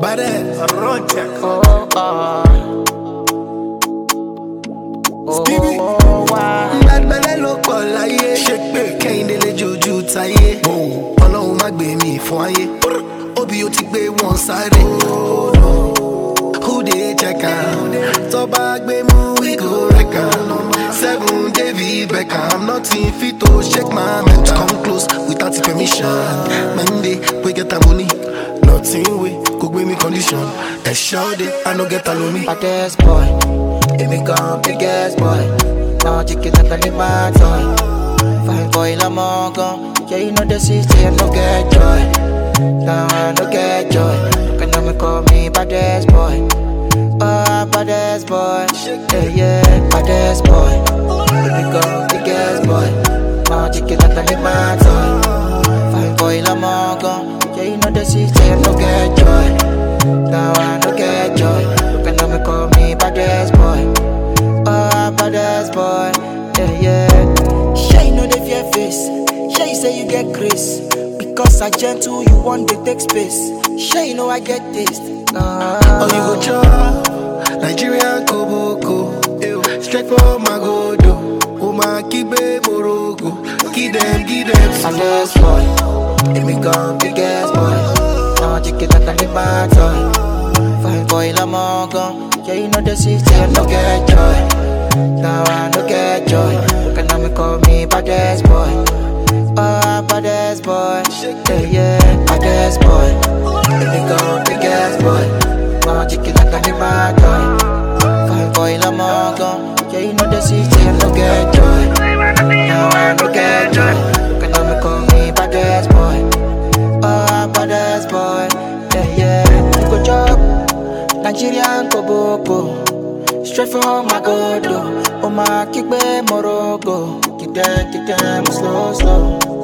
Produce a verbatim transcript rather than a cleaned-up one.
Badass, run check. Oh, oh. Oh, Stevie, oh, wow. bad belle ló pọ̀ láyé. Ṣé pé Kẹ́hìndé lè jojú táyé? Ọlọ́run má gbé mi fún ayé. Obi ó ti gbé wọn sáré. Who dey check am? Tó bá gbé mú we go wreck am. Seven David Beckham, nothing fit to shake my mental. Come close without permission. Monday we get am money. Nothing we go gbé me condition. Ẹ ṣọ́ọ́dẹ̀, I no get alone. Baddest boy, here we come, biggest boy. Now chicken up and my toy. Fine boy, I'm all gone. Yeah, you know the city, I no get joy. Now I no get joy. Can now me call me baddest boy. Oh, baddest boy. Yeah, yeah, baddest boy. Here we come, biggest boy. Now chicken up and my toy. Fine boy, I'm all gone. Yeah, you know the city, I no get joy. Now I no get joy. Can now me call me baddest boy. Oh, baddest boy. Yeah, yeah. Sure you know the fear face. Sure you say you get grace. Because I gentle, you want to take space. Sure you know I get taste. Nah. Oh, you go chop Nigerian Koboko. Straight from Magodo. Oma Kibe Morogo. Give them, give them. Baddest boy. Here we come, biggest boy. Now I chicken that can my toy. Fine boy, I'm all gone. Yeah, you know the city, I no get joy. Now I no get joy. Can now me call me baddest boy. Oh, baddest boy. Yeah, yeah, baddest boy. Here we go, biggest boy. Now chicken that can my toy. Fine boy, I'm all gone. Yeah, you know the city, I no get joy. Now I no get joy. Can now me call me baddest boy. Oh, baddest boy. Yeah, yeah. You go job Nigerian Koboko. Straight from Magodo. Oh my, kick me Morogo. Kick them, kick them slow, slow.